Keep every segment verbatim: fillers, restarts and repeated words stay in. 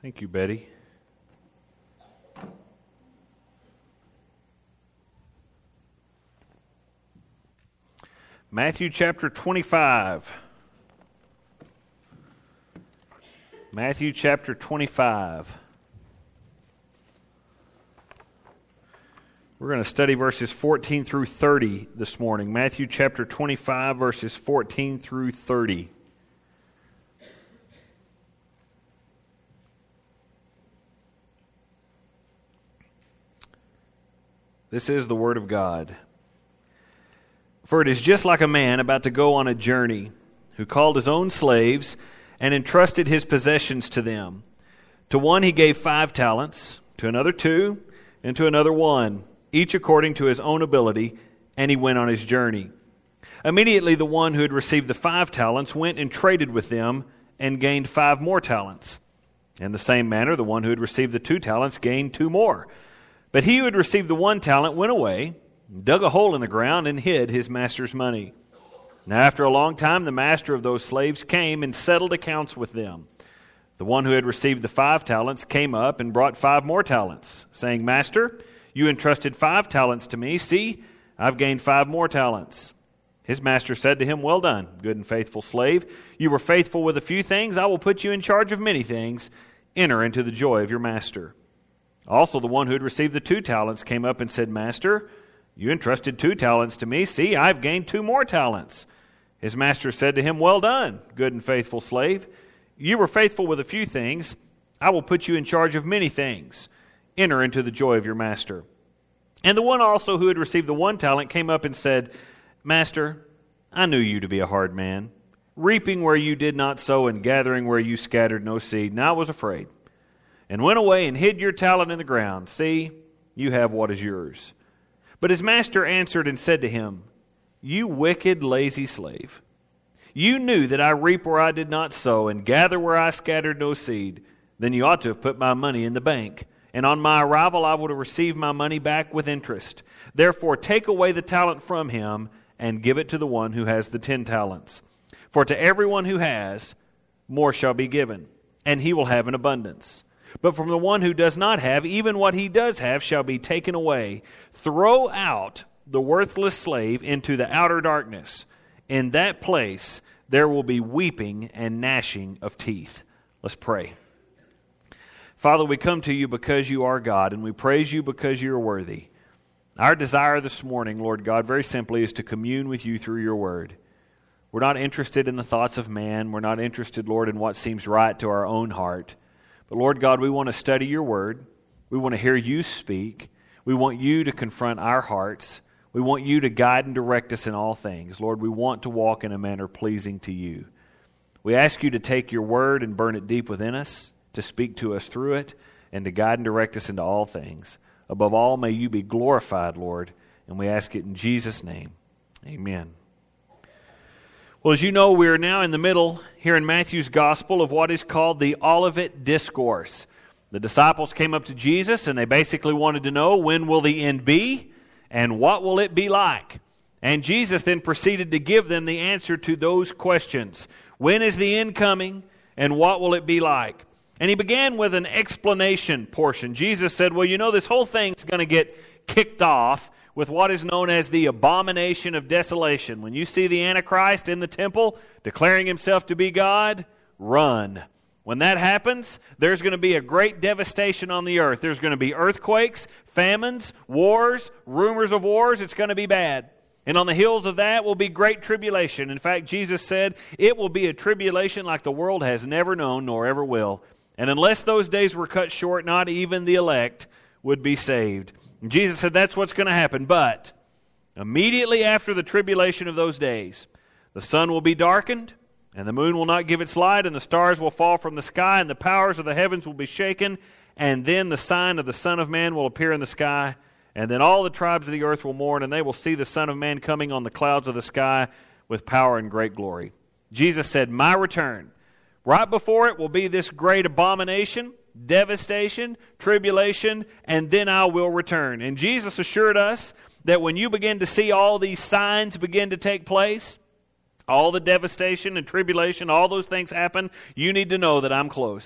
Thank you, Betty. Matthew chapter twenty-five. Matthew chapter twenty-five. We're going to study verses fourteen through thirty this morning. Matthew chapter twenty-five, verses fourteen through thirty. This is the Word of God. For it is just like a man about to go on a journey, who called his own slaves and entrusted his possessions to them. To one he gave five talents, to another two, and to another one, each according to his own ability, and he went on his journey. Immediately the one who had received the five talents went and traded with them and gained five more talents. In the same manner, the one who had received the two talents gained two more. But he who had received the one talent went away, dug a hole in the ground, and hid his master's money. Now after a long time, the master of those slaves came and settled accounts with them. The one who had received the five talents came up and brought five more talents, saying, Master, you entrusted five talents to me. See, I've gained five more talents. His master said to him, Well done, good and faithful slave. You were faithful with a few things. I will put you in charge of many things. Enter into the joy of your master. Also the one who had received the two talents came up and said, Master, you entrusted two talents to me. See, I've gained two more talents. His master said to him, Well done, good and faithful slave. You were faithful with a few things. I will put you in charge of many things. Enter into the joy of your master. And the one also who had received the one talent came up and said, Master, I knew you to be a hard man, reaping where you did not sow and gathering where you scattered no seed. And I was afraid, and went away and hid your talent in the ground. See, you have what is yours. But his master answered and said to him, You wicked, lazy slave. You knew that I reap where I did not sow and gather where I scattered no seed. Then you ought to have put my money in the bank, and on my arrival I would have received my money back with interest. Therefore take away the talent from him and give it to the one who has the ten talents. For to everyone who has, more shall be given, and he will have an abundance. But from the one who does not have, even what he does have shall be taken away. Throw out the worthless slave into the outer darkness. In that place there will be weeping and gnashing of teeth. Let's pray. Father, we come to you because you are God, and we praise you because you are worthy. Our desire this morning, Lord God, very simply is to commune with you through your word. We're not interested in the thoughts of man. We're not interested, Lord, in what seems right to our own heart. But Lord God, we want to study your word. We want to hear you speak. We want you to confront our hearts. We want you to guide and direct us in all things. Lord, we want to walk in a manner pleasing to you. We ask you to take your word and burn it deep within us, to speak to us through it, and to guide and direct us into all things. Above all, may you be glorified, Lord, and we ask it in Jesus' name. Amen. Well, as you know, we are now in the middle here in Matthew's Gospel of what is called the Olivet Discourse. The disciples came up to Jesus and they basically wanted to know, when will the end be and what will it be like? And Jesus then proceeded to give them the answer to those questions. When is the end coming and what will it be like? And he began with an explanation portion. Jesus said, well, you know, this whole thing's going to get kicked off with what is known as the abomination of desolation. When you see the Antichrist in the temple declaring himself to be God, run. When that happens, there's going to be a great devastation on the earth. There's going to be earthquakes, famines, wars, rumors of wars. It's going to be bad. And on the heels of that will be great tribulation. In fact, Jesus said it will be a tribulation like the world has never known nor ever will. And unless those days were cut short, not even the elect would be saved. And Jesus said that's what's going to happen. But immediately after the tribulation of those days, the sun will be darkened, and the moon will not give its light, and the stars will fall from the sky, and the powers of the heavens will be shaken, and then the sign of the Son of Man will appear in the sky, and then all the tribes of the earth will mourn, and they will see the Son of Man coming on the clouds of the sky with power and great glory. Jesus said, my return, right before it will be this great abomination, devastation, tribulation, and then I will return. And Jesus assured us that when you begin to see all these signs begin to take place, all the devastation and tribulation, all those things happen, you need to know that I'm close.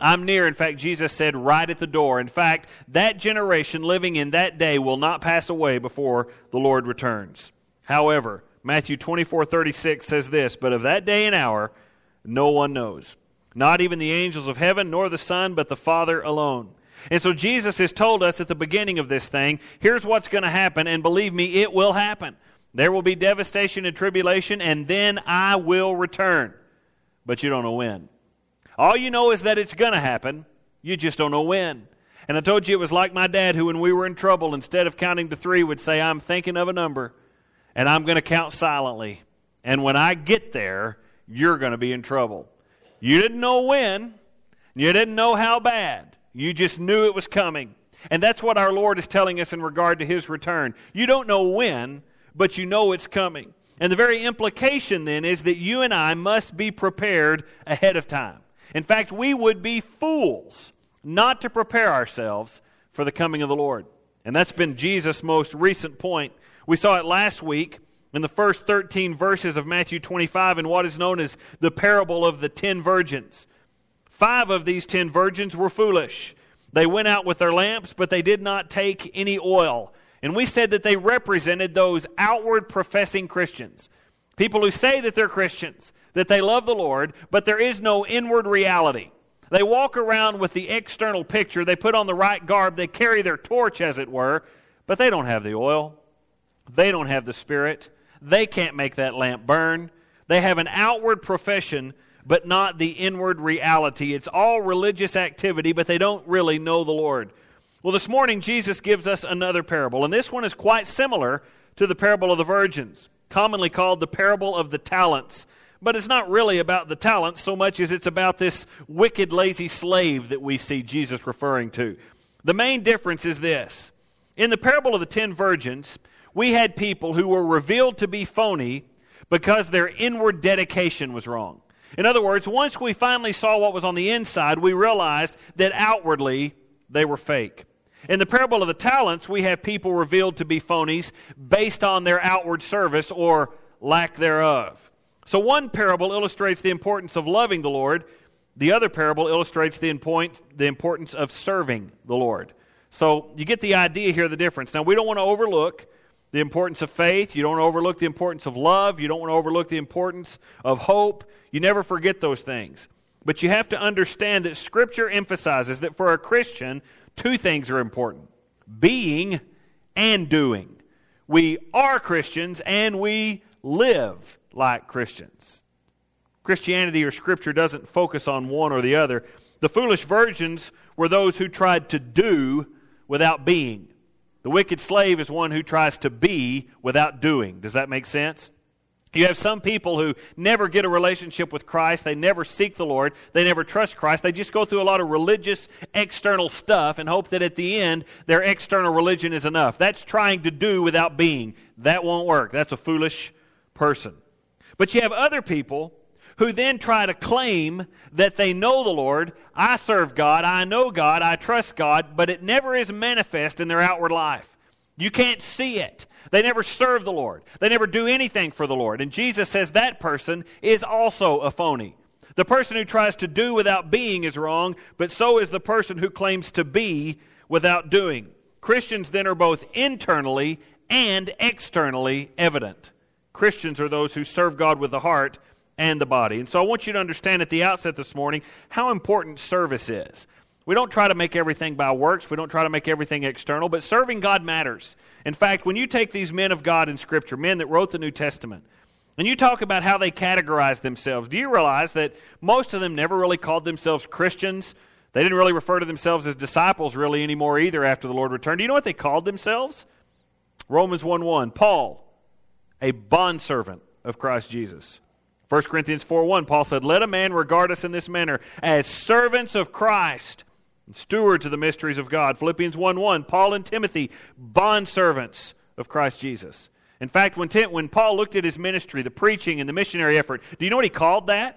I'm near. In fact, Jesus said, right at the door. In fact, that generation living in that day will not pass away before the Lord returns. However, Matthew twenty-four thirty-six says this, but of that day and hour, no one knows. Not even the angels of heaven, nor the Son, but the Father alone. And so Jesus has told us at the beginning of this thing, here's what's going to happen, and believe me, it will happen. There will be devastation and tribulation, and then I will return. But you don't know when. All you know is that it's going to happen. You just don't know when. And I told you it was like my dad who, when we were in trouble, instead of counting to three, would say, I'm thinking of a number, and I'm going to count silently. And when I get there, you're going to be in trouble. You didn't know when. You didn't know how bad. You just knew it was coming. And that's what our Lord is telling us in regard to His return. You don't know when, but you know it's coming. And the very implication then is that you and I must be prepared ahead of time. In fact, we would be fools not to prepare ourselves for the coming of the Lord. And that's been Jesus' most recent point. We saw it last week in the first thirteen verses of Matthew twenty-five in what is known as the parable of the ten virgins. Five of these ten virgins were foolish. They went out with their lamps, but they did not take any oil. And we said that they represented those outward professing Christians. People who say that they're Christians, that they love the Lord, but there is no inward reality. They walk around with the external picture, they put on the right garb, they carry their torch, as it were, but they don't have the oil. They don't have the Spirit. They can't make that lamp burn. They have an outward profession, but not the inward reality. It's all religious activity, but they don't really know the Lord. Well, this morning, Jesus gives us another parable, and this one is quite similar to the parable of the virgins, commonly called the parable of the talents. But it's not really about the talents so much as it's about this wicked, lazy slave that we see Jesus referring to. The main difference is this. In the parable of the ten virgins, we had people who were revealed to be phony because their inward dedication was wrong. In other words, once we finally saw what was on the inside, we realized that outwardly they were fake. In the parable of the talents, we have people revealed to be phonies based on their outward service or lack thereof. So one parable illustrates the importance of loving the Lord. The other parable illustrates the importance of serving the Lord. So you get the idea here, the difference. Now, we don't want to overlook the importance of faith. You don't want to overlook the importance of love. You don't want to overlook the importance of hope. You never forget those things. But you have to understand that Scripture emphasizes that for a Christian, two things are important: being and doing. We are Christians and we live like Christians. Christianity or Scripture doesn't focus on one or the other. The foolish virgins were those who tried to do without being. The wicked slave is one who tries to be without doing. Does that make sense? You have some people who never get a relationship with Christ. They never seek the Lord. They never trust Christ. They just go through a lot of religious external stuff and hope that at the end their external religion is enough. That's trying to do without being. That won't work. That's a foolish person. But you have other people who then try to claim that they know the Lord. I serve God, I know God, I trust God, but it never is manifest in their outward life. You can't see it. They never serve the Lord. They never do anything for the Lord. And Jesus says that person is also a phony. The person who tries to do without being is wrong, but so is the person who claims to be without doing. Christians then are both internally and externally evident. Christians are those who serve God with the heart and the body. And so I want you to understand at the outset this morning how important service is. We don't try to make everything by works. We don't try to make everything external, but serving God matters. In fact, when you take these men of God in Scripture, men that wrote the New Testament, and you talk about how they categorize themselves, do you realize that most of them never really called themselves Christians? They didn't really refer to themselves as disciples really anymore either after the Lord returned. Do you know what they called themselves? Romans one one, Paul, a bondservant of Christ Jesus. First Corinthians four one, Paul said, let a man regard us in this manner as servants of Christ and stewards of the mysteries of God. Philippians one one, Paul and Timothy, bondservants of Christ Jesus. In fact, when, Tim, when Paul looked at his ministry, the preaching and the missionary effort, do you know what he called that?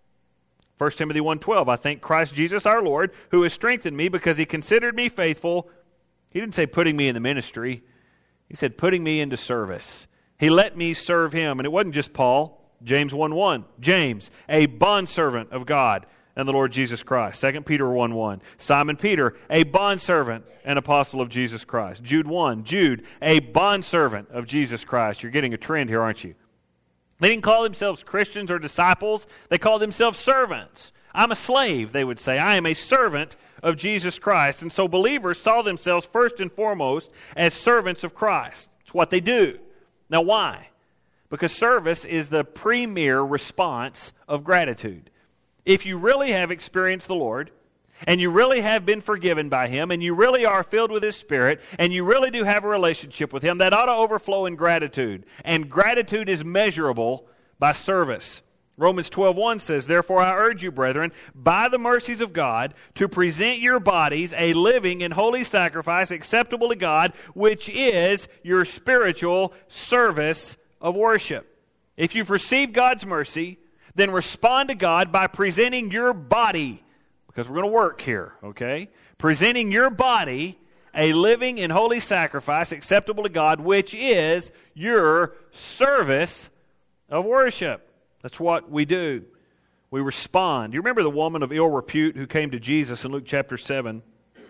First Timothy one twelve, I thank Christ Jesus our Lord, who has strengthened me because he considered me faithful. He didn't say putting me in the ministry. He said putting me into service. He let me serve him. And it wasn't just Paul. James one one, James, a bondservant of God and the Lord Jesus Christ. Second Peter one one. Simon Peter, a bondservant and apostle of Jesus Christ. Jude one. Jude, a bondservant of Jesus Christ. You're getting a trend here, aren't you? They didn't call themselves Christians or disciples. They called themselves servants. I'm a slave, they would say. I am a servant of Jesus Christ. And so believers saw themselves first and foremost as servants of Christ. It's what they do. Now why? Because service is the premier response of gratitude. If you really have experienced the Lord, and you really have been forgiven by Him, and you really are filled with His Spirit, and you really do have a relationship with Him, that ought to overflow in gratitude. And gratitude is measurable by service. Romans twelve one says, "Therefore I urge you, brethren, by the mercies of God, to present your bodies a living and holy sacrifice acceptable to God, which is your spiritual service of worship." If you've received God's mercy, then respond to God by presenting your body, because we're going to work here, okay? Presenting your body a living and holy sacrifice acceptable to God, which is your service of worship. That's what we do. We respond. You remember the woman of ill repute who came to Jesus in Luke chapter seven?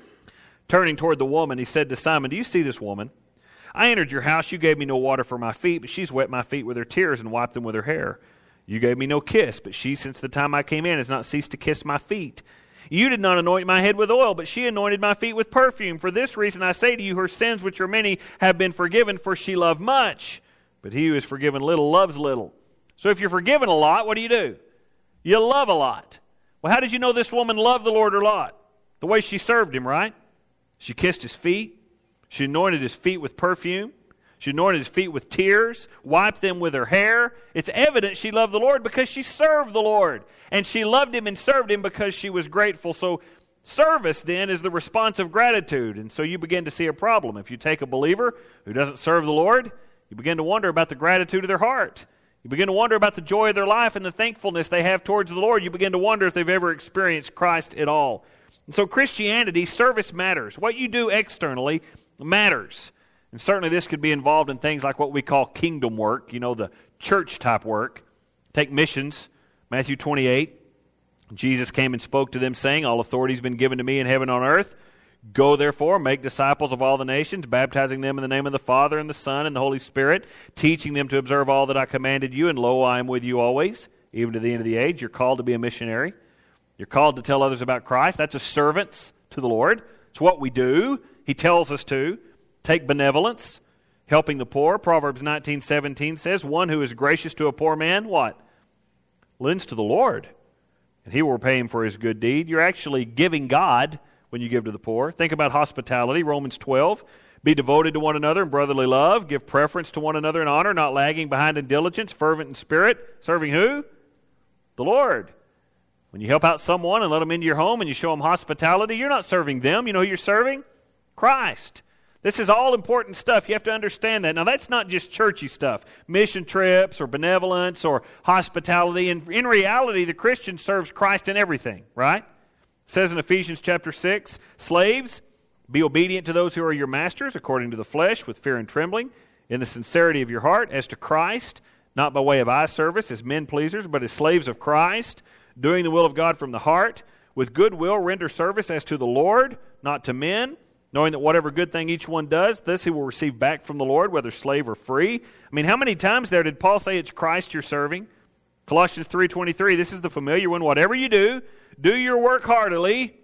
Turning toward the woman, he said to Simon, "Do you see this woman? I entered your house. You gave me no water for my feet, but she's wet my feet with her tears and wiped them with her hair. You gave me no kiss, but she, since the time I came in, has not ceased to kiss my feet. You did not anoint my head with oil, but she anointed my feet with perfume. For this reason I say to you, her sins, which are many, have been forgiven, for she loved much. But he who is forgiven little loves little." So if you're forgiven a lot, what do you do? You love a lot. Well, how did you know this woman loved the Lord a lot? The way she served Him, right? She kissed His feet. She anointed His feet with perfume. She anointed His feet with tears, wiped them with her hair. It's evident she loved the Lord because she served the Lord. And she loved Him and served Him because she was grateful. So service then is the response of gratitude. And so you begin to see a problem. If you take a believer who doesn't serve the Lord, you begin to wonder about the gratitude of their heart. You begin to wonder about the joy of their life and the thankfulness they have towards the Lord. You begin to wonder if they've ever experienced Christ at all. And so Christianity, service matters. What you do externally matters. And certainly this could be involved in things like what we call kingdom work, you know, the church-type work. Take missions, Matthew twenty-eight. Jesus came and spoke to them, saying, "All authority has been given to me in heaven and on earth. Go, therefore, make disciples of all the nations, baptizing them in the name of the Father and the Son and the Holy Spirit, teaching them to observe all that I commanded you, and lo, I am with you always, even to the end of the age." You're called to be a missionary. You're called to tell others about Christ. That's a servants to the Lord. It's what we do. He tells us to. Take benevolence, helping the poor. Proverbs nineteen seventeen says, "One who is gracious to a poor man," what? "Lends to the Lord, and He will repay him for his good deed." You're actually giving God when you give to the poor. Think about hospitality. Romans twelve, "Be devoted to one another in brotherly love. Give preference to one another in honor, not lagging behind in diligence, fervent in spirit." Serving who? The Lord. When you help out someone and let them into your home and you show them hospitality, you're not serving them. You know who you're serving? Christ. This is all important stuff. You have to understand that. Now, that's not just churchy stuff, mission trips or benevolence or hospitality. And in reality, the Christian serves Christ in everything, right? It says in Ephesians chapter six, "Slaves, be obedient to those who are your masters, according to the flesh, with fear and trembling, in the sincerity of your heart, as to Christ, not by way of eye service as men pleasers, but as slaves of Christ, doing the will of God from the heart. With good will render service as to the Lord, not to men, knowing that whatever good thing each one does, this he will receive back from the Lord, whether slave or free." I mean, how many times there did Paul say it's Christ you're serving? Colossians three twenty-three, this is the familiar one. "Whatever you do, do your work heartily,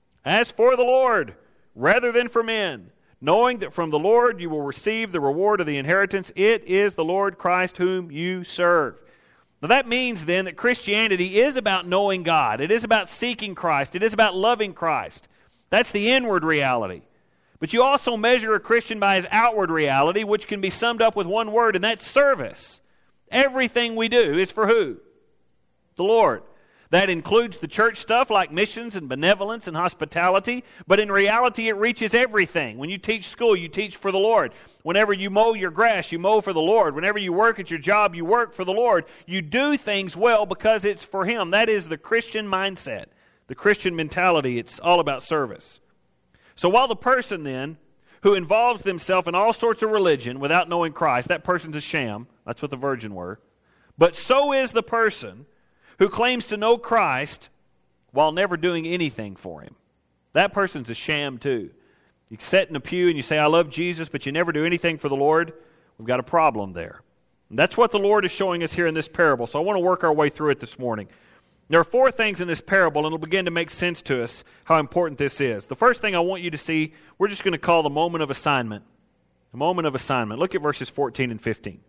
as for the Lord, rather than for men, knowing that from the Lord you will receive the reward of the inheritance. It is the Lord Christ whom you serve." Now that means then that Christianity is about knowing God. It is about seeking Christ. It is about loving Christ. That's the inward reality. But you also measure a Christian by his outward reality, which can be summed up with one word, and that's service. Everything we do is for who? The Lord. That includes the church stuff like missions and benevolence and hospitality, but in reality it reaches everything. When you teach school, you teach for the Lord. Whenever you mow your grass, you mow for the Lord. Whenever you work at your job, you work for the Lord. You do things well because it's for Him. That is the Christian mindset, the Christian mentality. It's all about service. So while the person then who involves themselves in all sorts of religion without knowing Christ, that person's a sham. That's what the virgin were. But so is the person who claims to know Christ while never doing anything for him. That person's a sham too. You sit in a pew and you say, I love Jesus, but you never do anything for the Lord. We've got a problem there. And that's what the Lord is showing us here in this parable. So I want to work our way through it this morning. There are four things in this parable, and it'll begin to make sense to us how important this is. The first thing I want you to see, we're just going to call the moment of assignment. The moment of assignment. Look at verses fourteen and fifteen.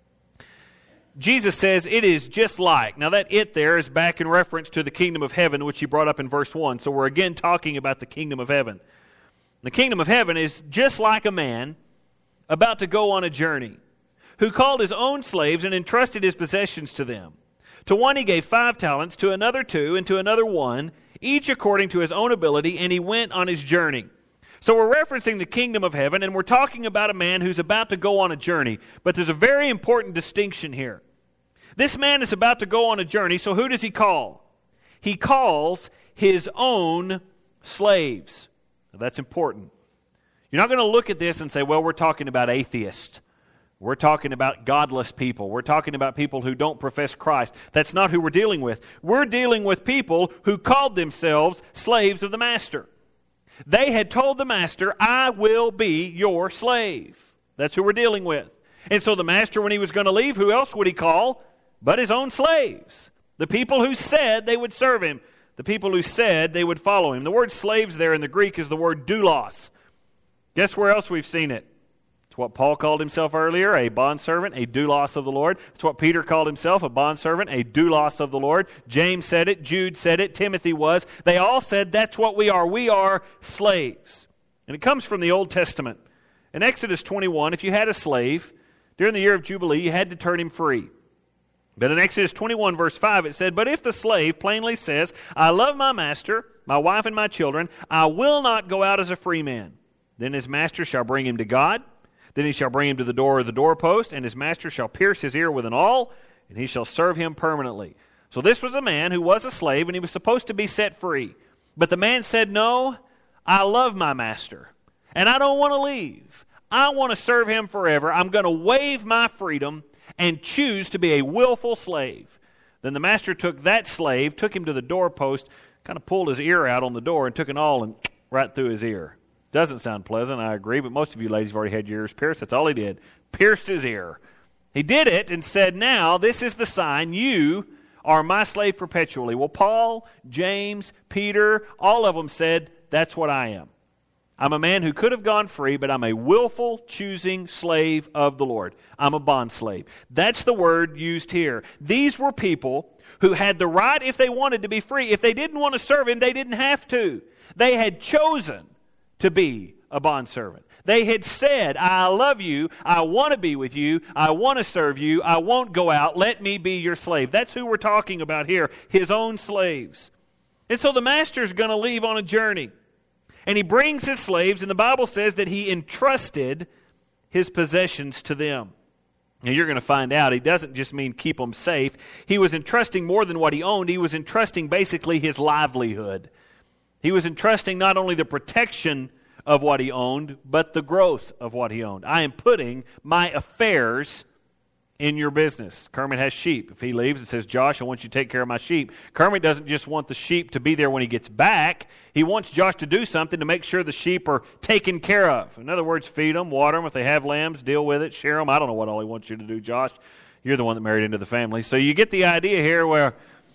Jesus says, it is just like. Now that it there is back in reference to the kingdom of heaven, which he brought up in verse one. So we're again talking about the kingdom of heaven. The kingdom of heaven is just like a man about to go on a journey, who called his own slaves and entrusted his possessions to them. To one he gave five talents, to another two, and to another one, each according to his own ability, and he went on his journey. So we're referencing the kingdom of heaven, and we're talking about a man who's about to go on a journey. But there's a very important distinction here. This man is about to go on a journey, so who does he call? He calls his own slaves. Now that's important. You're not going to look at this and say, well, we're talking about atheists. We're talking about godless people. We're talking about people who don't profess Christ. That's not who we're dealing with. We're dealing with people who called themselves slaves of the master. They had told the master, I will be your slave. That's who we're dealing with. And so the master, when he was going to leave, who else would he call but his own slaves? The people who said they would serve him. The people who said they would follow him. The word slaves there in the Greek is the word doulos. Guess where else we've seen it? It's what Paul called himself earlier, a bondservant, a doulos of the Lord. It's what Peter called himself, a bondservant, a doulos of the Lord. James said it, Jude said it, Timothy was. They all said that's what we are. We are slaves. And it comes from the Old Testament. In Exodus twenty-one, if you had a slave, during the year of Jubilee, you had to turn him free. But in Exodus twenty-one, verse five, it said, but if the slave plainly says, I love my master, my wife and my children, I will not go out as a free man. Then his master shall bring him to God. Then he shall bring him to the door of the doorpost, and his master shall pierce his ear with an awl, and he shall serve him permanently. So this was a man who was a slave, and he was supposed to be set free. But the man said, no, I love my master, and I don't want to leave. I want to serve him forever. I'm going to waive my freedom and choose to be a willful slave. Then the master took that slave, took him to the doorpost, kind of pulled his ear out on the door, and took an awl and right through his ear. Doesn't sound pleasant, I agree, but most of you ladies have already had your ears pierced. That's all he did. Pierced his ear. He did it and said, now this is the sign, you are my slave perpetually. Well, Paul, James, Peter, all of them said, that's what I am. I'm a man who could have gone free, but I'm a willful, choosing slave of the Lord. I'm a bond slave. That's the word used here. These were people who had the right, if they wanted to be free. If they didn't want to serve him, they didn't have to. They had chosen to be a bondservant. They had said, I love you, I want to be with you, I want to serve you, I won't go out, let me be your slave. That's who we're talking about here, his own slaves. And so the master's going to leave on a journey. And he brings his slaves, and the Bible says that he entrusted his possessions to them. Now you're going to find out, he doesn't just mean keep them safe. He was entrusting more than what he owned. He was entrusting basically his livelihood. He was entrusting not only the protection of what he owned, but the growth of what he owned. I am putting my affairs in your business. Kermit has sheep. If he leaves and says, Josh, I want you to take care of my sheep, Kermit doesn't just want the sheep to be there when he gets back. He wants Josh to do something to make sure the sheep are taken care of. In other words, feed them, water them. If they have lambs, deal with it, share them. I don't know what all he wants you to do, Josh. You're the one that married into the family. So you get the idea here where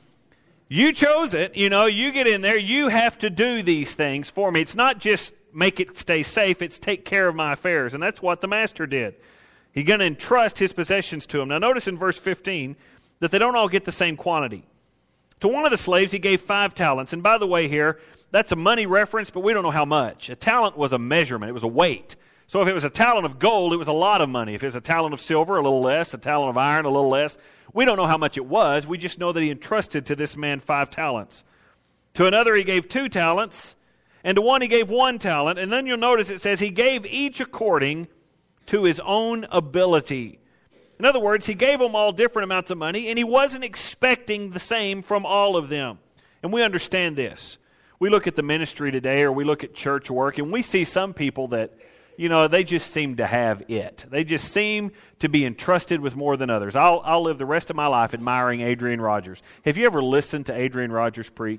you chose it, you know, you get in there, you have to do these things for me. It's not just make it stay safe, it's take care of my affairs. And that's what the master did. He's going to entrust his possessions to him. Now notice in verse fifteen that they don't all get the same quantity. To one of the slaves he gave five talents. And by the way here, that's a money reference, but we don't know how much. A talent was a measurement, it was a weight. So if it was a talent of gold, it was a lot of money. If it was a talent of silver, a little less. A talent of iron, a little less. We don't know how much it was. We just know that he entrusted to this man five talents. To another he gave two talents, and to one he gave one talent. And then you'll notice it says he gave each according to his own ability. In other words, he gave them all different amounts of money, and he wasn't expecting the same from all of them. And we understand this. We look at the ministry today, or we look at church work, and we see some people that, you know, they just seem to have it. They just seem to be entrusted with more than others. I'll, I'll live the rest of my life admiring Adrian Rogers. Have you ever listened to Adrian Rogers preach?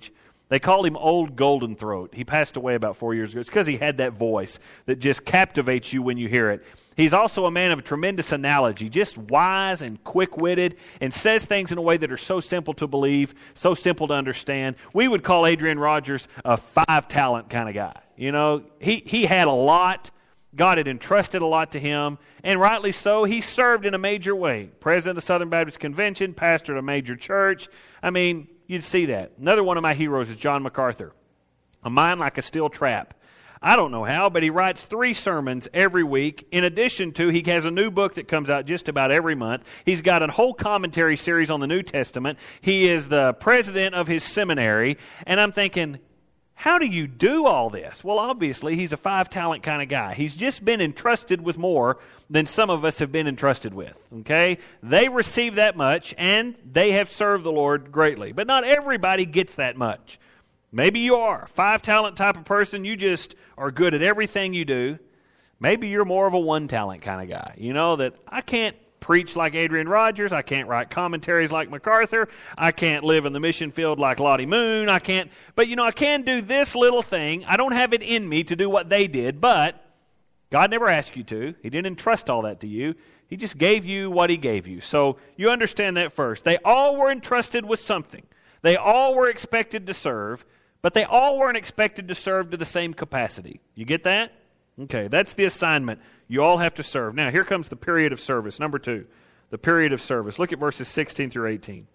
They called him Old Golden Throat. He passed away about four years ago. It's because he had that voice that just captivates you when you hear it. He's also a man of tremendous analogy, just wise and quick-witted, and says things in a way that are so simple to believe, so simple to understand. We would call Adrian Rogers a five-talent kind of guy. You know, he, he had a lot. God had entrusted a lot to him, and rightly so. He served in a major way. President of the Southern Baptist Convention, pastor at a major church. I mean, you'd see that. Another one of my heroes is John MacArthur. A mind like a steel trap. I don't know how, but he writes three sermons every week. In addition to, he has a new book that comes out just about every month. He's got a whole commentary series on the New Testament. He is the president of his seminary. And I'm thinking, how do you do all this? Well, obviously, he's a five-talent kind of guy. He's just been entrusted with more than some of us have been entrusted with. Okay? They receive that much, and they have served the Lord greatly. But not everybody gets that much. Maybe you are a five-talent type of person. You just are good at everything you do. Maybe you're more of a one-talent kind of guy. You know, that I can't preach like Adrian Rogers. I can't write commentaries like MacArthur. I can't live in the mission field like Lottie Moon. I can't, but you know, I can do this little thing. I don't have it in me to do what they did, but God never asked you to. He didn't entrust all that to you. He just gave you what He gave you. So you understand that first. They all were entrusted with something. They all were expected to serve. But they all weren't expected to serve to the same capacity. You get that? Okay, that's the assignment. You all have to serve. Now, here comes the period of service. Number two, the period of service. Look at verses sixteen through eighteen.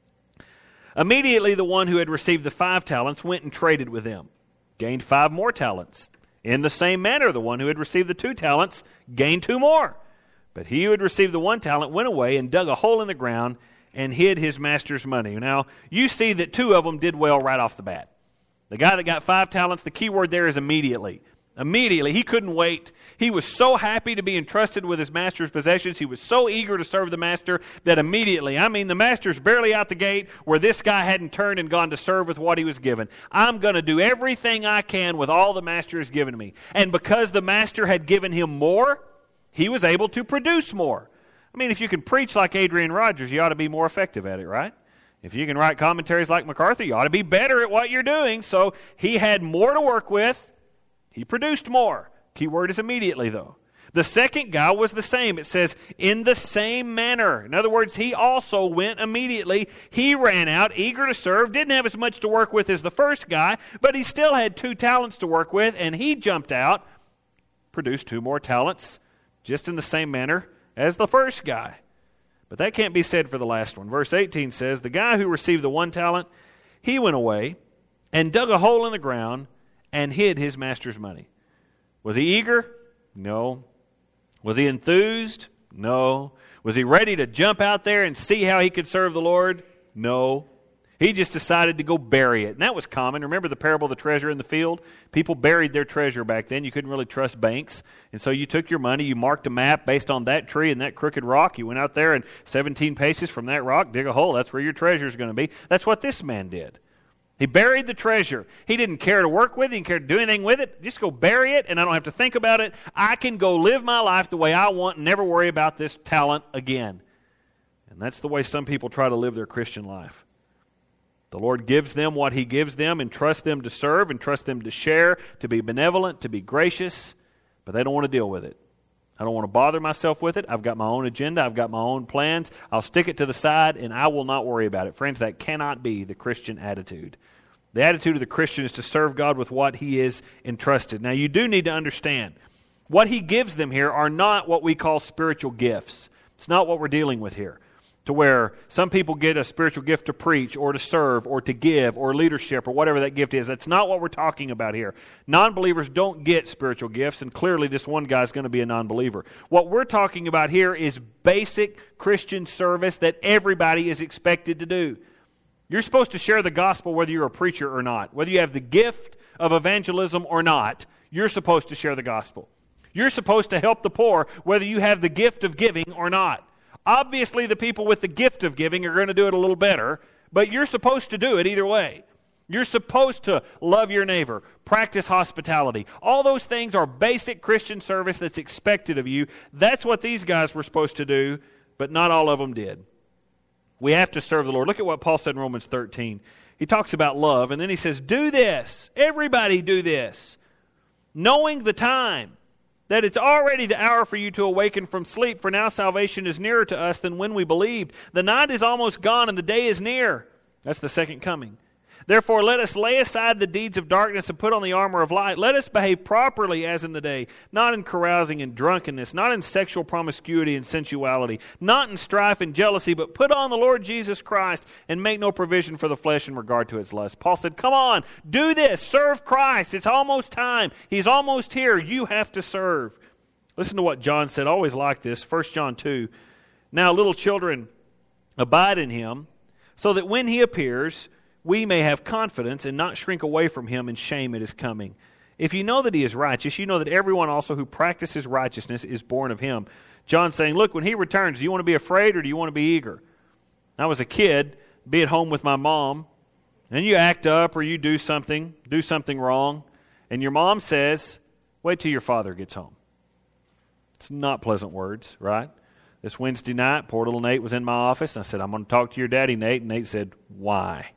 Immediately the one who had received the five talents went and traded with them, gained five more talents. In the same manner, the one who had received the two talents gained two more. But he who had received the one talent went away and dug a hole in the ground and hid his master's money. Now, you see that two of them did well right off the bat. The guy that got five talents, the key word there is immediately. Immediately. He couldn't wait. He was so happy to be entrusted with his master's possessions. He was so eager to serve the master that immediately, I mean, the master's barely out the gate where this guy hadn't turned and gone to serve with what he was given. I'm going to do everything I can with all the master has given me. And because the master had given him more, he was able to produce more. I mean, if you can preach like Adrian Rogers, you ought to be more effective at it, right? If you can write commentaries like MacArthur, you ought to be better at what you're doing. So he had more to work with. He produced more. Key word is immediately, though. The second guy was the same. It says, in the same manner. In other words, he also went immediately. He ran out, eager to serve, didn't have as much to work with as the first guy, but he still had two talents to work with, and he jumped out, produced two more talents, just in the same manner as the first guy. But that can't be said for the last one. Verse eighteen says, the guy who received the one talent, he went away and dug a hole in the ground and hid his master's money. Was he eager? No. Was he enthused? No. Was he ready to jump out there and see how he could serve the Lord? No. He just decided to go bury it. And that was common. Remember the parable of the treasure in the field? People buried their treasure back then. You couldn't really trust banks. And so you took your money, you marked a map based on that tree and that crooked rock. You went out there and seventeen paces from that rock, dig a hole. That's where your treasure is going to be. That's what this man did. He buried the treasure. He didn't care to work with it. He didn't care to do anything with it. Just go bury it, and I don't have to think about it. I can go live my life the way I want and never worry about this talent again. And that's the way some people try to live their Christian life. The Lord gives them what He gives them and trusts them to serve and trusts them to share, to be benevolent, to be gracious, but they don't want to deal with it. I don't want to bother myself with it. I've got my own agenda. I've got my own plans. I'll stick it to the side, and I will not worry about it. Friends, that cannot be the Christian attitude. The attitude of the Christian is to serve God with what He is entrusted. Now, you do need to understand, what He gives them here are not what we call spiritual gifts. It's not what we're dealing with here. To where some people get a spiritual gift to preach or to serve or to give or leadership or whatever that gift is. That's not what we're talking about here. Non-believers don't get spiritual gifts, and clearly this one guy is going to be a non-believer. What we're talking about here is basic Christian service that everybody is expected to do. You're supposed to share the gospel whether you're a preacher or not. Whether you have the gift of evangelism or not, you're supposed to share the gospel. You're supposed to help the poor whether you have the gift of giving or not. Obviously, the people with the gift of giving are going to do it a little better, but you're supposed to do it either way. You're supposed to love your neighbor, practice hospitality. All those things are basic Christian service that's expected of you. That's what these guys were supposed to do, but not all of them did. We have to serve the Lord. Look at what Paul said in Romans thirteen. he talks about love, and then he says, do this. Everybody do this. Knowing the time, that it's already the hour for you to awaken from sleep, for now salvation is nearer to us than when we believed. The night is almost gone, and the day is near. That's the second coming. Therefore, let us lay aside the deeds of darkness and put on the armor of light. Let us behave properly as in the day, not in carousing and drunkenness, not in sexual promiscuity and sensuality, not in strife and jealousy, but put on the Lord Jesus Christ and make no provision for the flesh in regard to its lust. Paul said, come on, do this, serve Christ. It's almost time. He's almost here. You have to serve. Listen to what John said. I always like this. First John two. Now, little children, abide in him, so that when he appears, we may have confidence and not shrink away from him in shame at his coming. If you know that he is righteous, you know that everyone also who practices righteousness is born of him. John's saying, look, when he returns, do you want to be afraid or do you want to be eager? I was a kid, be at home with my mom, and you act up or you do something, do something wrong, and your mom says, wait till your father gets home. It's not pleasant words, right? This Wednesday night, poor little Nate was in my office, and I said, I'm going to talk to your daddy, Nate. And Nate said, why?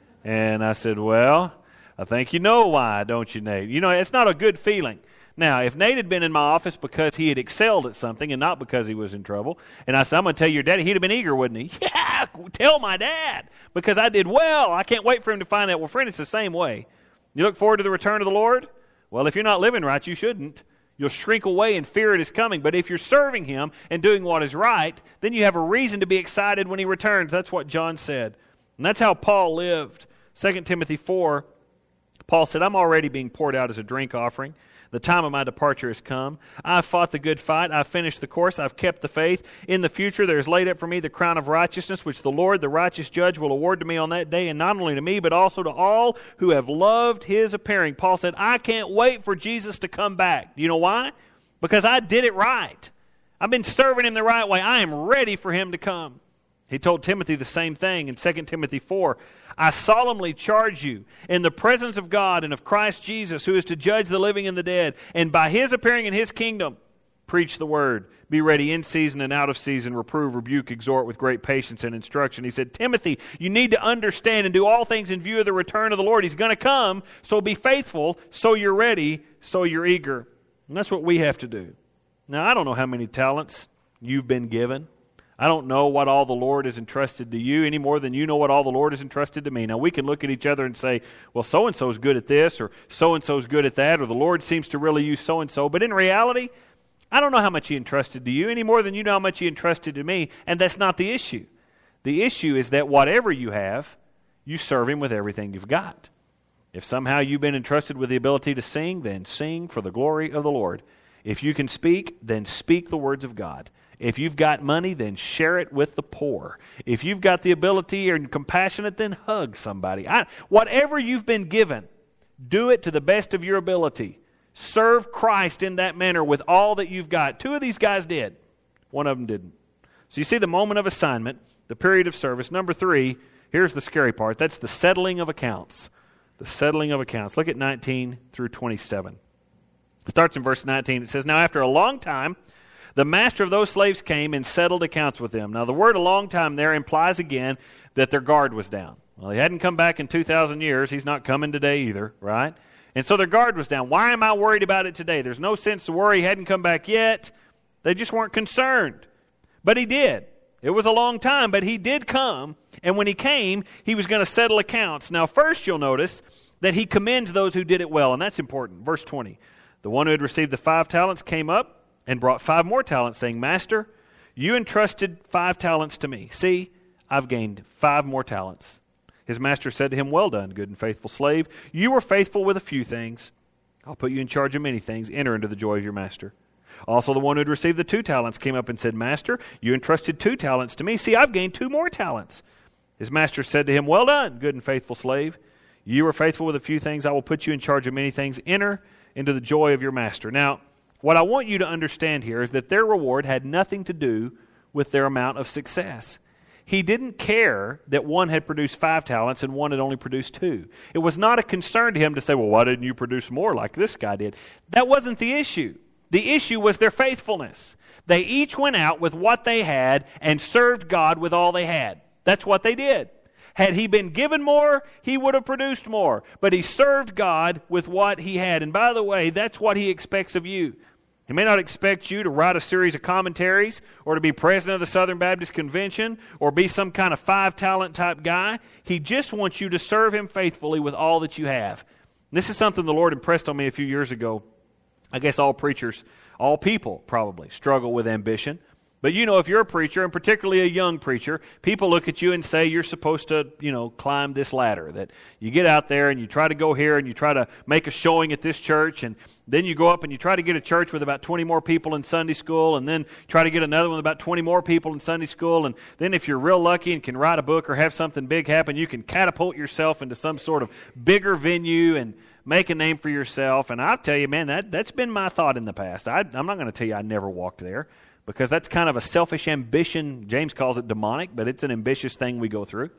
And I said, well, I think you know why, don't you, Nate? You know, it's not a good feeling. Now, if Nate had been in my office because he had excelled at something and not because he was in trouble, and I said, I'm going to tell your daddy, he'd have been eager, wouldn't he? Yeah, tell my dad, because I did well. I can't wait for him to find out. Well, friend, it's the same way. You look forward to the return of the Lord? Well, if you're not living right, you shouldn't. You'll shrink away in fear at his coming. But if you're serving him and doing what is right, then you have a reason to be excited when he returns. That's what John said. And that's how Paul lived. Second Timothy four, Paul said, I'm already being poured out as a drink offering. The time of my departure has come. I've fought the good fight. I've finished the course. I've kept the faith. In the future there is laid up for me the crown of righteousness, which the Lord, the righteous judge, will award to me on that day, and not only to me, but also to all who have loved his appearing. Paul said, I can't wait for Jesus to come back. Do you know why? Because I did it right. I've been serving him the right way. I am ready for him to come. He told Timothy the same thing in Second Timothy four. I solemnly charge you in the presence of God and of Christ Jesus, who is to judge the living and the dead, and by his appearing in his kingdom, preach the word. Be ready in season and out of season, reprove, rebuke, exhort with great patience and instruction. He said, Timothy, you need to understand and do all things in view of the return of the Lord. He's going to come, so be faithful, so you're ready, so you're eager. And that's what we have to do. Now, I don't know how many talents you've been given. I don't know what all the Lord has entrusted to you any more than you know what all the Lord has entrusted to me. Now, we can look at each other and say, well, so-and-so is good at this, or so-and-so is good at that, or the Lord seems to really use so-and-so. But in reality, I don't know how much he entrusted to you any more than you know how much he entrusted to me, and that's not the issue. The issue is that whatever you have, you serve him with everything you've got. If somehow you've been entrusted with the ability to sing, then sing for the glory of the Lord. If you can speak, then speak the words of God. If you've got money, then share it with the poor. If you've got the ability and compassionate, then hug somebody. I, whatever you've been given, do it to the best of your ability. Serve Christ in that manner with all that you've got. Two of these guys did. One of them didn't. So you see the moment of assignment, the period of service. Number three, here's the scary part. That's the settling of accounts. The settling of accounts. Look at nineteen through twenty-seven. It starts in verse nineteen. It says, now after a long time, the master of those slaves came and settled accounts with them. Now, the word a long time there implies again that their guard was down. Well, he hadn't come back in two thousand years. He's not coming today either, right? And so their guard was down. Why am I worried about it today? There's no sense to worry. He hadn't come back yet. They just weren't concerned. But he did. It was a long time, but he did come. And when he came, he was going to settle accounts. Now, first you'll notice that he commends those who did it well, and that's important. Verse twenty. The one who had received the five talents came up and brought five more talents, saying, Master, you entrusted five talents to me. See, I've gained five more talents. His master said to him, well done, good and faithful slave. You were faithful with a few things. I'll put you in charge of many things. Enter into the joy of your master. Also the one who had received the two talents came up and said, Master, you entrusted two talents to me. See, I've gained two more talents. His master said to him, well done, good and faithful slave. You were faithful with a few things. I will put you in charge of many things. Enter into the joy of your master. Now, what I want you to understand here is that their reward had nothing to do with their amount of success. He didn't care that one had produced five talents and one had only produced two. It was not a concern to him to say, well, why didn't you produce more like this guy did? That wasn't the issue. The issue was their faithfulness. They each went out with what they had and served God with all they had. That's what they did. Had he been given more, he would have produced more. But he served God with what he had. And by the way, that's what he expects of you. He may not expect you to write a series of commentaries or to be president of the Southern Baptist Convention or be some kind of five-talent type guy. He just wants you to serve him faithfully with all that you have. And this is something the Lord impressed on me a few years ago. I guess all preachers, all people probably struggle with ambition. But you know, if you're a preacher, and particularly a young preacher, people look at you and say you're supposed to, you know, climb this ladder. That you get out there and you try to go here and you try to make a showing at this church, and then you go up and you try to get a church with about twenty more people in Sunday school, and then try to get another one with about twenty more people in Sunday school, and then if you're real lucky and can write a book or have something big happen, you can catapult yourself into some sort of bigger venue and make a name for yourself. And I'll tell you, man, that, that's been my thought in the past. I, I'm not going to tell you I never walked there, because that's kind of a selfish ambition. James calls it demonic, but it's an ambitious thing we go through.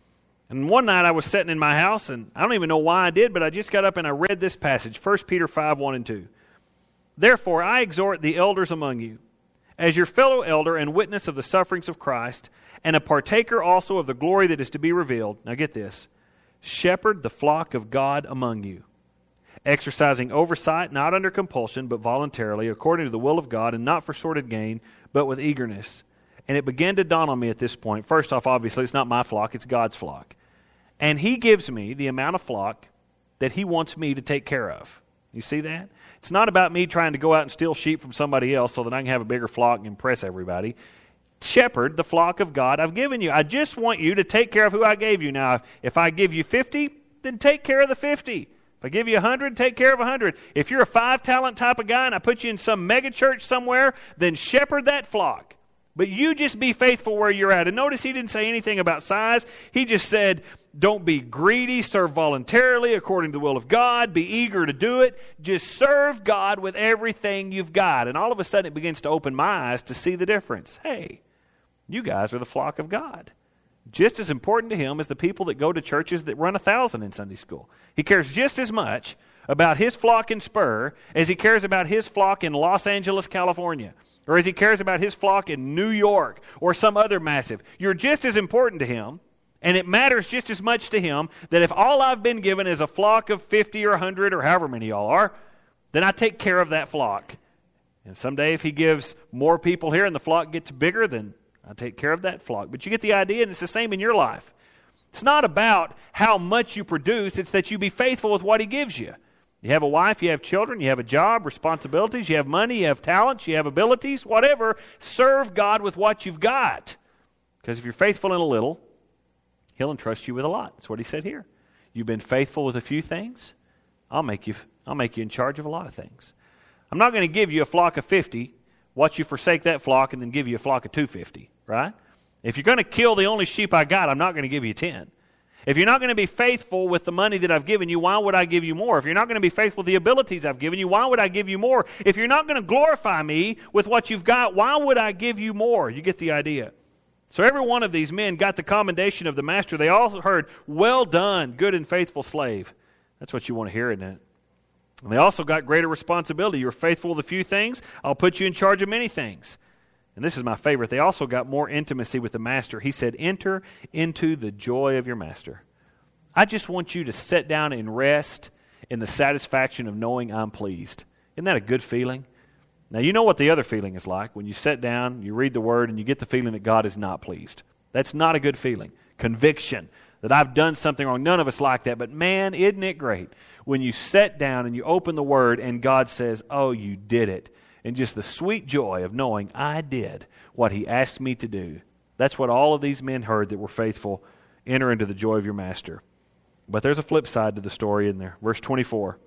And one night I was sitting in my house, and I don't even know why I did, but I just got up and I read this passage, First Peter five, one and two. Therefore I exhort the elders among you, as your fellow elder and witness of the sufferings of Christ, and a partaker also of the glory that is to be revealed. Now get this. Shepherd the flock of God among you, exercising oversight, not under compulsion, but voluntarily, according to the will of God, and not for sordid gain, but with eagerness. And it began to dawn on me at this point. First off, obviously, it's not my flock, it's God's flock. And He gives me the amount of flock that He wants me to take care of. You see that? It's not about me trying to go out and steal sheep from somebody else so that I can have a bigger flock and impress everybody. Shepherd the flock of God I've given you. I just want you to take care of who I gave you. Now, if I give you fifty, then take care of the fifty. If I give you a hundred, take care of a hundred. If you're a five-talent type of guy and I put you in some mega church somewhere, then shepherd that flock. But you just be faithful where you're at. And notice he didn't say anything about size. He just said, don't be greedy, serve voluntarily according to the will of God, be eager to do it. Just serve God with everything you've got. And all of a sudden it begins to open my eyes to see the difference. Hey, you guys are the flock of God. Just as important to Him as the people that go to churches that run a thousand in Sunday school. He cares just as much about His flock in Spur as He cares about His flock in Los Angeles, California, or as He cares about His flock in New York or some other massive. You're just as important to Him, and it matters just as much to Him that if all I've been given is a flock of fifty or a hundred or however many y'all are, then I take care of that flock. And someday if He gives more people here and the flock gets bigger, then I take care of that flock. But you get the idea, and it's the same in your life. It's not about how much you produce, it's that you be faithful with what He gives you. You have a wife, you have children, you have a job, responsibilities, you have money, you have talents, you have abilities, whatever. Serve God with what you've got. Because if you're faithful in a little, He'll entrust you with a lot. That's what He said here. You've been faithful with a few things, I'll make you, I'll make you in charge of a lot of things. I'm not going to give you a flock of fifty, watch you forsake that flock, and then give you a flock of two hundred fifty. Right? If you're going to kill the only sheep I got, I'm not going to give you ten. If you're not going to be faithful with the money that I've given you, why would I give you more? If you're not going to be faithful with the abilities I've given you, why would I give you more? If you're not going to glorify me with what you've got, why would I give you more? You get the idea. So every one of these men got the commendation of the master. They all heard, well done, good and faithful slave. That's what you want to hear, isn't it? And they also got greater responsibility. You're faithful with a few things, I'll put you in charge of many things. And this is my favorite. They also got more intimacy with the master. He said, enter into the joy of your master. I just want you to sit down and rest in the satisfaction of knowing I'm pleased. Isn't that a good feeling? Now, you know what the other feeling is like. When you sit down, you read the Word, and you get the feeling that God is not pleased. That's not a good feeling. Conviction that I've done something wrong. None of us like that. But man, isn't it great when you sit down and you open the Word and God says, oh, you did it. And just the sweet joy of knowing I did what He asked me to do. That's what all of these men heard that were faithful. Enter into the joy of your master. But there's a flip side to the story in there. Verse twenty-four.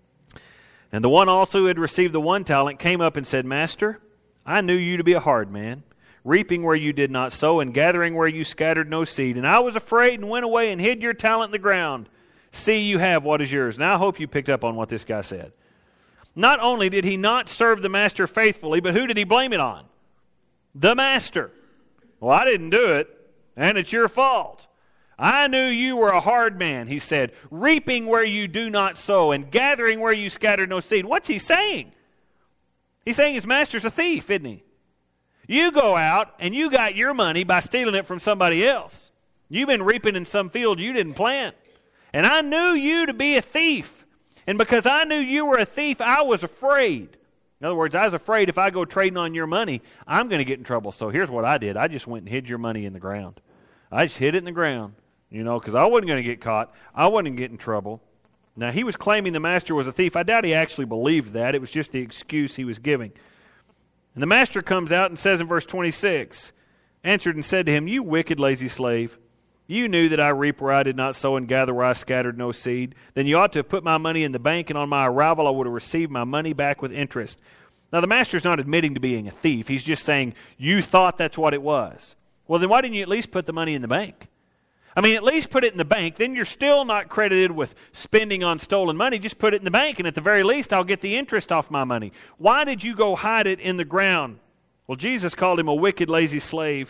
And the one also who had received the one talent came up and said, Master, I knew you to be a hard man, reaping where you did not sow and gathering where you scattered no seed. And I was afraid and went away and hid your talent in the ground. See, you have what is yours. Now I hope you picked up on what this guy said. Not only did he not serve the master faithfully, but who did he blame it on? The master. Well, I didn't do it, and it's your fault. I knew you were a hard man, he said, reaping where you do not sow and gathering where you scattered no seed. What's he saying? He's saying his master's a thief, isn't he? You go out and you got your money by stealing it from somebody else. You've been reaping in some field you didn't plant. And I knew you to be a thief. And because I knew you were a thief, I was afraid. In other words, I was afraid if I go trading on your money, I'm going to get in trouble. So here's what I did. I just went and hid your money in the ground. I just hid it in the ground, you know, because I wasn't going to get caught. I wasn't going to get in trouble. Now, he was claiming the master was a thief. I doubt he actually believed that. It was just the excuse he was giving. And the master comes out and says in verse twenty-six, answered and said to him, you wicked, lazy slave, you knew that I reap where I did not sow and gather where I scattered no seed. Then you ought to have put my money in the bank, and on my arrival I would have received my money back with interest. Now, the master's not admitting to being a thief. He's just saying, you thought that's what it was. Well, then why didn't you at least put the money in the bank? I mean, at least put it in the bank. Then you're still not credited with spending on stolen money. Just put it in the bank, and at the very least, I'll get the interest off my money. Why did you go hide it in the ground? Well, Jesus called him a wicked, lazy slave.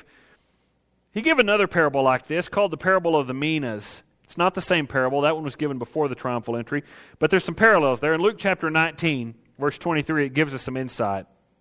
He gave another parable like this called the parable of the minas. It's not the same parable. That one was given before the triumphal entry. But there's some parallels there. In Luke chapter nineteen, verse twenty-three, it gives us some insight.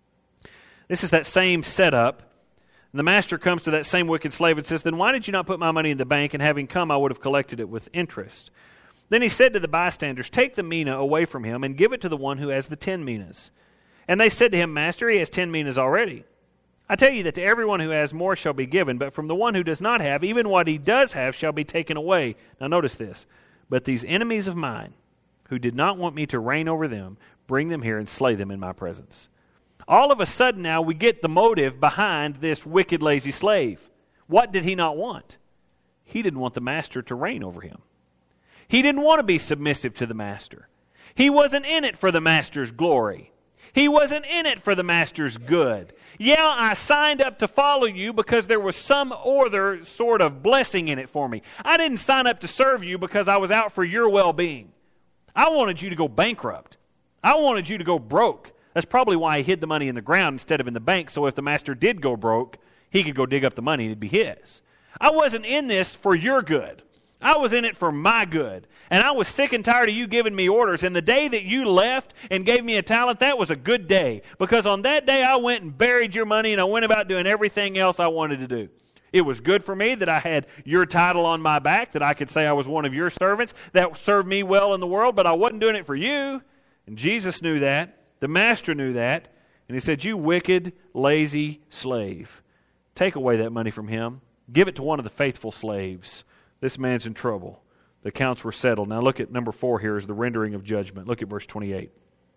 This is that same setup. And the master comes to that same wicked slave and says, then why did you not put my money in the bank? And having come, I would have collected it with interest. Then he said to the bystanders, take the mina away from him and give it to the one who has the ten minas. And they said to him, Master, he has ten minas already. I tell you that to everyone who has more shall be given, but from the one who does not have, even what he does have shall be taken away. Now notice this. But these enemies of mine, who did not want me to reign over them, bring them here and slay them in my presence. All of a sudden now we get the motive behind this wicked, lazy slave. What did he not want? He didn't want the master to reign over him. He didn't want to be submissive to the master. He wasn't in it for the master's glory. He wasn't in it for the master's good. Yeah, I signed up to follow you because there was some other sort of blessing in it for me. I didn't sign up to serve you because I was out for your well-being. I wanted you to go bankrupt. I wanted you to go broke. That's probably why he hid the money in the ground instead of in the bank, so if the master did go broke, he could go dig up the money and it'd be his. I wasn't in this for your good. I was in it for my good. And I was sick and tired of you giving me orders. And the day that you left and gave me a talent, that was a good day. Because on that day I went and buried your money and I went about doing everything else I wanted to do. It was good for me that I had your title on my back, that I could say I was one of your servants. That served me well in the world, but I wasn't doing it for you. And Jesus knew that. The master knew that. And he said, you wicked, lazy slave. Take away that money from him. Give it to one of the faithful slaves. This man's in trouble. The accounts were settled. Now look at number four here is the rendering of judgment. Look at verse twenty-eight.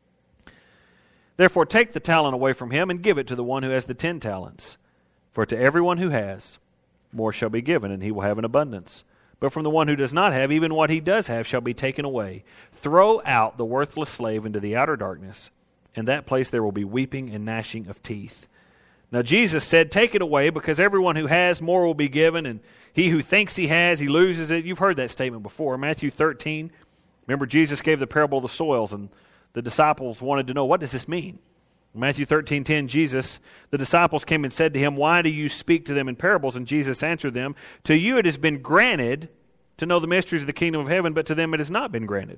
Therefore take the talent away from him and give it to the one who has the ten talents. For to everyone who has, more shall be given, and he will have an abundance. But from the one who does not have, even what he does have shall be taken away. Throw out the worthless slave into the outer darkness. In that place there will be weeping and gnashing of teeth. Now Jesus said, take it away, because everyone who has, more will be given, and he who thinks he has, he loses it. You've heard that statement before. Matthew thirteen, remember Jesus gave the parable of the soils, and the disciples wanted to know, what does this mean? Matthew thirteen ten, Jesus, the disciples came and said to him, why do you speak to them in parables? And Jesus answered them, to you it has been granted to know the mysteries of the kingdom of heaven, but to them it has not been granted.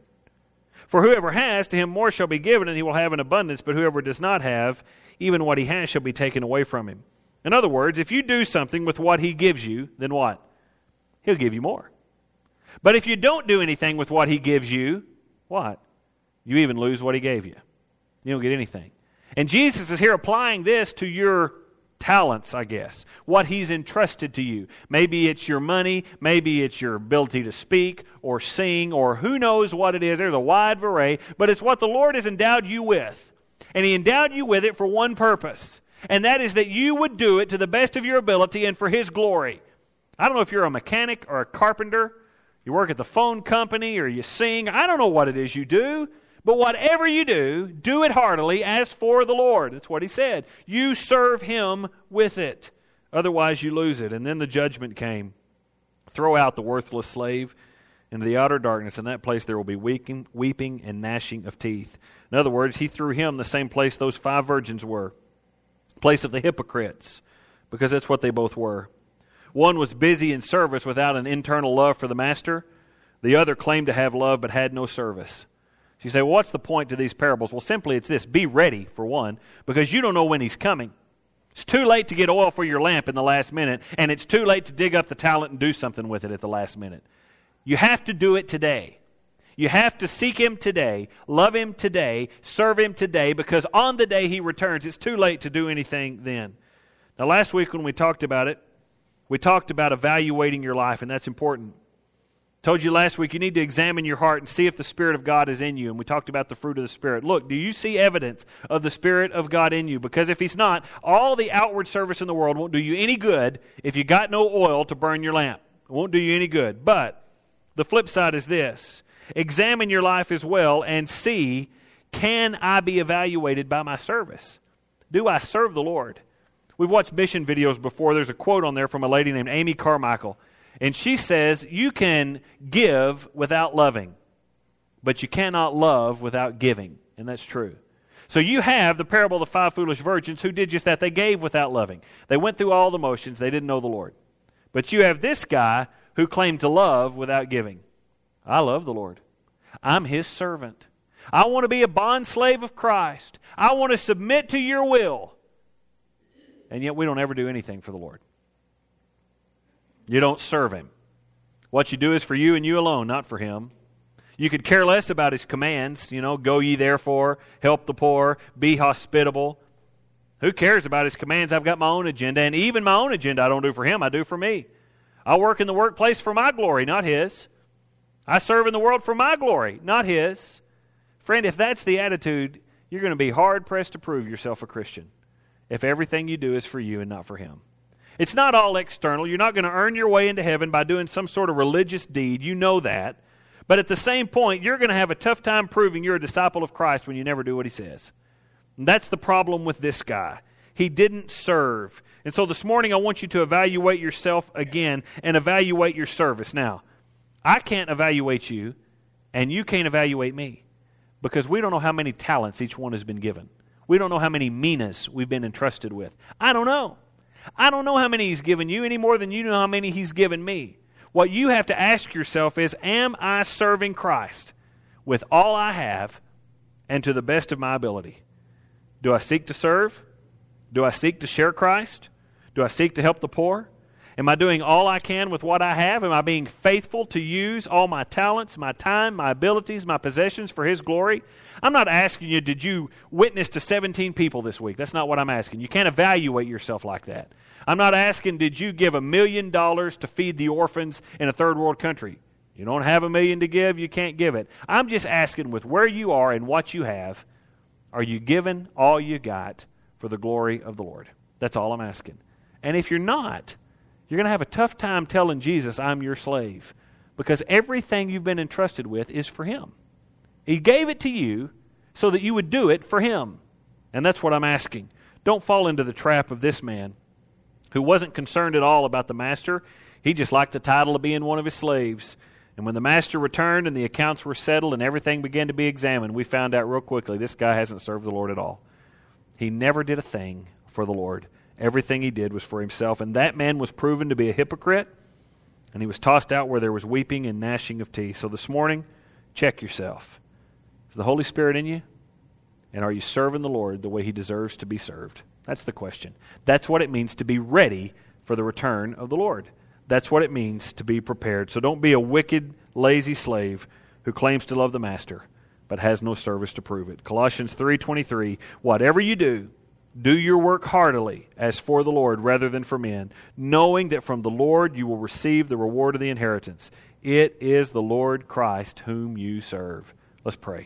For whoever has, to him more shall be given, and he will have an abundance. But whoever does not have, even what he has shall be taken away from him. In other words, if you do something with what he gives you, then what? He'll give you more. But if you don't do anything with what he gives you, what? You even lose what he gave you. You don't get anything. And Jesus is here applying this to your talents, I guess. What he's entrusted to you. Maybe it's your money, maybe it's your ability to speak or sing, or who knows what it is. There's a wide variety, but it's what the Lord has endowed you with. And he endowed you with it for one purpose, and that is that you would do it to the best of your ability and for his glory. I don't know if you're a mechanic or a carpenter, you work at the phone company or you sing. I don't know what it is you do. But whatever you do, do it heartily as for the Lord. That's what he said. You serve him with it. Otherwise you lose it. And then the judgment came. Throw out the worthless slave into the outer darkness. In that place there will be weeping, weeping and gnashing of teeth. In other words, he threw him the same place those five virgins were. Place of the hypocrites. Because that's what they both were. One was busy in service without an internal love for the master. The other claimed to have love but had no service. So you say, well, what's the point to these parables? Well, simply it's this. Be ready, for one, because you don't know when he's coming. It's too late to get oil for your lamp in the last minute, and it's too late to dig up the talent and do something with it at the last minute. You have to do it today. You have to seek Him today, love Him today, serve Him today, because on the day He returns, it's too late to do anything then. Now, last week when we talked about it, we talked about evaluating your life, and that's important. Told you last week you need to examine your heart and see if the Spirit of God is in you, and we talked about the fruit of the Spirit. Look, do you see evidence of the Spirit of God in you? Because if He's not, all the outward service in the world won't do you any good if you got no oil to burn your lamp. It won't do you any good. But the flip side is this. Examine your life as well and see, can I be evaluated by my service? Do I serve the Lord? We've watched mission videos before. There's a quote on there from a lady named Amy Carmichael. And she says, you can give without loving, but you cannot love without giving. And that's true. So you have the parable of the five foolish virgins who did just that. They gave without loving. They went through all the motions. They didn't know the Lord. But you have this guy who claimed to love without giving. I love the Lord. I'm His servant. I want to be a bondslave of Christ. I want to submit to your will. And yet we don't ever do anything for the Lord. You don't serve Him. What you do is for you and you alone, not for Him. You could care less about His commands. You know, go ye therefore, help the poor, be hospitable. Who cares about His commands? I've got my own agenda, and even my own agenda I don't do for Him, I do for me. I work in the workplace for my glory, not His. I serve in the world for my glory, not His. Friend, if that's the attitude, you're going to be hard-pressed to prove yourself a Christian if everything you do is for you and not for Him. It's not all external. You're not going to earn your way into heaven by doing some sort of religious deed. You know that. But at the same point, you're going to have a tough time proving you're a disciple of Christ when you never do what He says. And that's the problem with this guy. He didn't serve. And so this morning I want you to evaluate yourself again and evaluate your service. Now, I can't evaluate you, and you can't evaluate me, because we don't know how many talents each one has been given. We don't know how many minas we've been entrusted with. I don't know. I don't know how many He's given you any more than you know how many He's given me. What you have to ask yourself is, am I serving Christ with all I have and to the best of my ability? Do I seek to serve? Do I seek to share Christ? Do I seek to help the poor? Am I doing all I can with what I have? Am I being faithful to use all my talents, my time, my abilities, my possessions for His glory? I'm not asking you, did you witness to seventeen people this week? That's not what I'm asking. You can't evaluate yourself like that. I'm not asking, did you give a million dollars to feed the orphans in a third world country? You don't have a million to give, you can't give it. I'm just asking, with where you are and what you have, are you giving all you got for the glory of the Lord? That's all I'm asking. And if you're not, you're going to have a tough time telling Jesus, I'm your slave, because everything you've been entrusted with is for Him. He gave it to you so that you would do it for Him. And that's what I'm asking. Don't fall into the trap of this man who wasn't concerned at all about the master. He just liked the title of being one of his slaves. And when the master returned and the accounts were settled and everything began to be examined, we found out real quickly this guy hasn't served the Lord at all. He never did a thing for the Lord. Everything he did was for himself. And that man was proven to be a hypocrite. And he was tossed out where there was weeping and gnashing of teeth. So this morning, check yourself. Is the Holy Spirit in you? And are you serving the Lord the way He deserves to be served? That's the question. That's what it means to be ready for the return of the Lord. That's what it means to be prepared. So don't be a wicked, lazy slave who claims to love the master but has no service to prove it. Colossians three twenty-three, whatever you do, do your work heartily as for the Lord rather than for men, knowing that from the Lord you will receive the reward of the inheritance. It is the Lord Christ whom you serve. Let's pray.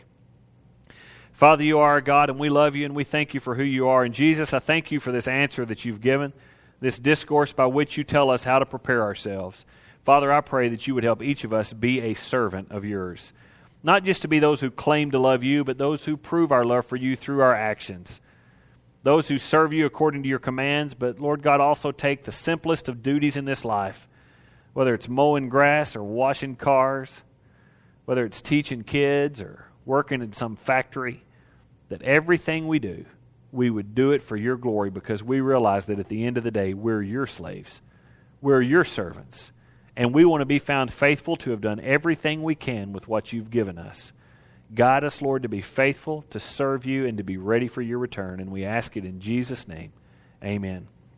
Father, you are our God, and we love you, and we thank you for who you are. And Jesus, I thank you for this answer that you've given, this discourse by which you tell us how to prepare ourselves. Father, I pray that you would help each of us be a servant of yours. Not just to be those who claim to love you, but those who prove our love for you through our actions. Those who serve you according to your commands, but Lord God, also take the simplest of duties in this life, whether it's mowing grass or washing cars, whether it's teaching kids or working in some factory, that everything we do, we would do it for your glory, because we realize that at the end of the day, we're your slaves. We're your servants. And we want to be found faithful to have done everything we can with what you've given us. Guide us, Lord, to be faithful, to serve you, and to be ready for your return. And we ask it in Jesus' name. Amen.